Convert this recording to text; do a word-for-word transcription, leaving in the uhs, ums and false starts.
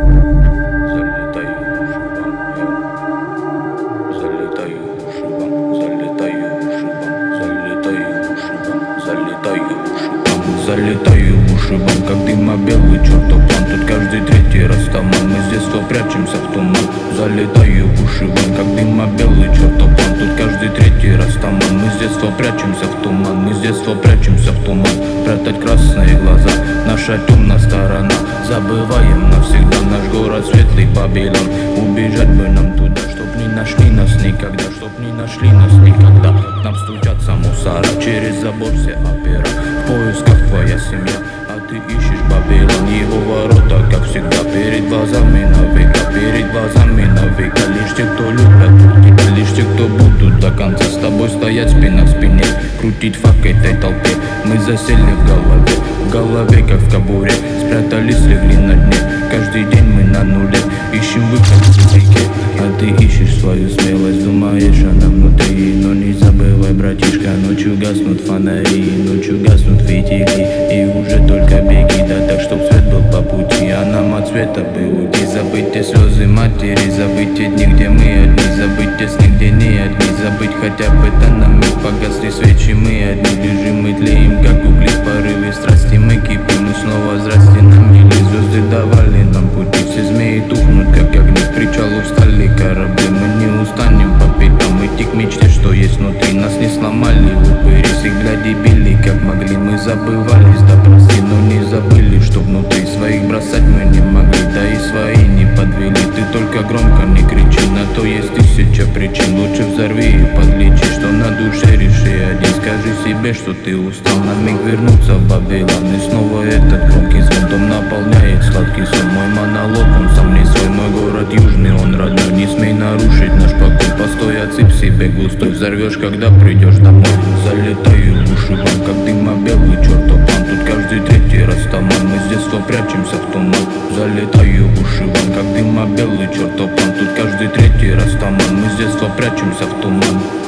Залетаю уши вам, залетаю уши вам, залетаю уши вам, залетаю уши вам, залетаю уши вам, как дыма белый чертов план. Тут каждый третий растаман, мы с детства прячемся в туман. Залетаю уши вам, как дыма белый чертов план. Тут каждый третий растаман, мы с детства прячемся в туман, мы с детства прячемся в туман. Прятать красные глаза, наша темная сторона. Забываем навсегда наш город светлый Вавилон. Убежать бы нам туда, чтоб не нашли нас никогда, чтоб не нашли нас никогда. К нам стучатся мусора, через забор все опера. В поисках твоя семья, а ты ищешь Вавилон. Его ворота, как всегда, перед глазами навека, перед глазами навека. Лишь те, кто любят тебя, лишь те, кто будут до конца с тобой стоять спина к спине, крутить фак этой толпе. Мы засели в голове, в голове, как в кобуре. Спрятались, легли на дне, каждый день мы на нуле. Ищем выход в реке, а ты ищешь свою смелость. Думаешь, она внутри, но не забывай, братишка. Ночью гаснут фонари, ночью гаснут фитили, и уже только беги, да так, чтоб свет был по пути, а нам от света бы уйти. Забыть те слезы матери, забыть те дни, где мы одни, забыть те сны, где не одни, забыть хотя бы это на миг. Погасли свечи, мы одни, лежим, мы тлеем, как угли в порыве страсти. Мы кипим, мы снова здрасте нам мили, звезды давали нам пути. Все змеи тухнут, как огни, к причалу встали корабли. Мы не устанем по пятам идти к мечте, что есть внутри. Нас не сломали упыри, всегда дебили, как могли. Мы забывались, да прости, но не забыли, что внутри. Своих бросать мы не могли, да и свои не подвели. Ты только громко не кричи, на то есть тысяча причин. Лучше взорви и подлечи, что на душе реши один. Скажи себе, что ты устал, на миг вернуться в Вавилон. И снова этот громкий звон дом наполняет сладкий сон. Мой монолог, он сам не свой, мой город южный, он родной. Не смей нарушить наш покой, постой, отсыпь себе густой. Взорвешь, когда придешь домой. Залетаю в уши вам, как дыма белый чертов план. Тут каждый третий растаман, мы с детства прячемся в туман. Залетаю в уши вам, как дыма белый чертов план. Тут каждый третий растаман, мы с детства прячемся в туман.